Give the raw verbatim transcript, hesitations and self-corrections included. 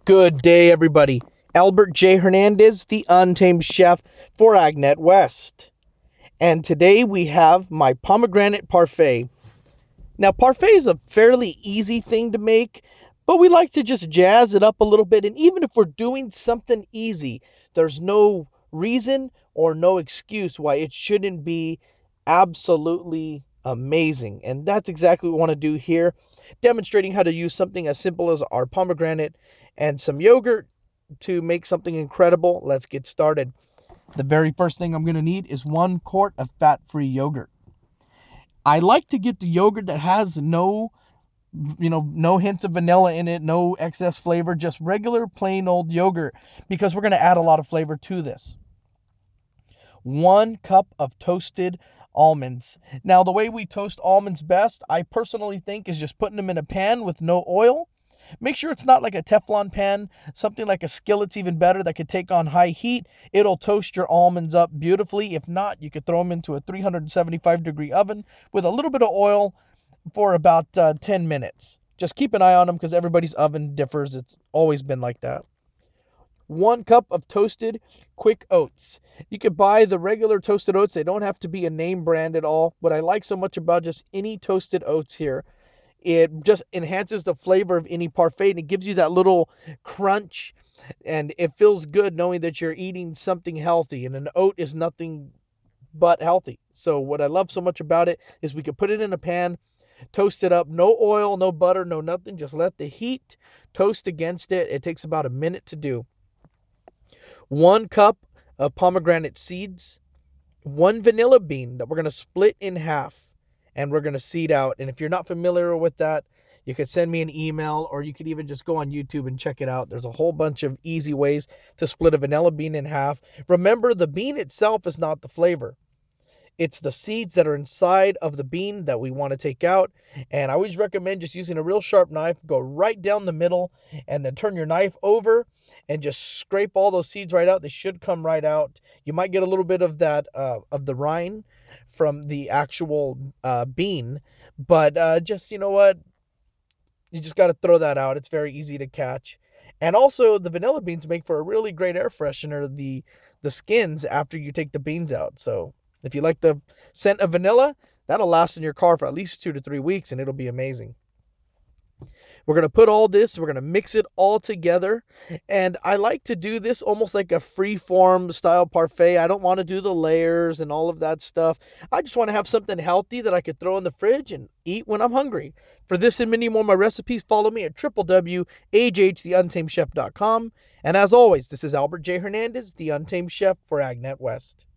Good day, everybody. Albert J. Hernandez, the Untamed Chef for Agnet West. And today we have my pomegranate parfait. Now, parfait is a fairly easy thing to make, but we like to just jazz it up a little bit. And even if we're doing something easy, there's no reason or no excuse why it shouldn't be absolutely amazing. And that's exactly what we want to do here, demonstrating how to use something as simple as our pomegranate and some yogurt to make something incredible. Let's get started. The very first thing I'm going to need is one quart of fat-free yogurt. I like to get the yogurt that has no, you know, no hints of vanilla in it, no excess flavor, just regular plain old yogurt, because we're going to add a lot of flavor to this. One cup of toasted almonds. Now, the way we toast almonds best, I personally think, is just putting them in a pan with no oil. Make sure it's not like a Teflon pan. Something like a skillet's even better that could take on high heat. It'll toast your almonds up beautifully. If not, you could throw them into a three hundred seventy-five degree oven with a little bit of oil for about uh, ten minutes. Just keep an eye on them because everybody's oven differs. It's always been like that. One cup of toasted quick oats. You could buy the regular toasted oats. They don't have to be a name brand at all. What I like so much about just any toasted oats here, it just enhances the flavor of any parfait, and it gives you that little crunch, and it feels good knowing that you're eating something healthy, and an oat is nothing but healthy. So what I love so much about it is we could put it in a pan, toast it up, no oil, no butter, no nothing, just let the heat toast against it. It takes about a minute to do. One cup of pomegranate seeds, one vanilla bean that we're going to split in half and we're going to seed out. And if you're not familiar with that, you could send me an email, or you could even just go on YouTube and check it out. There's a whole bunch of easy ways to split a vanilla bean in half. Remember, the bean itself is not the flavor. It's the seeds that are inside of the bean that we want to take out. And I always recommend just using a real sharp knife, go right down the middle, and then turn your knife over and just scrape all those seeds right out. They should come right out. You might get a little bit of that, uh, of the rind from the actual uh, bean, but uh, just, you know what? You just got to throw that out. It's very easy to catch. And also, the vanilla beans make for a really great air freshener, the the skins, after you take the beans out. So if you like the scent of vanilla, that'll last in your car for at least two to three weeks, and it'll be amazing. We're going to put all this, we're going to mix it all together. And I like to do this almost like a free form style parfait. I don't want to do the layers and all of that stuff. I just want to have something healthy that I could throw in the fridge and eat when I'm hungry. For this and many more of my recipes, follow me at w w w dot a j h the untamed chef dot com. And as always, this is Albert J. Hernandez, the Untamed Chef for Agnet West.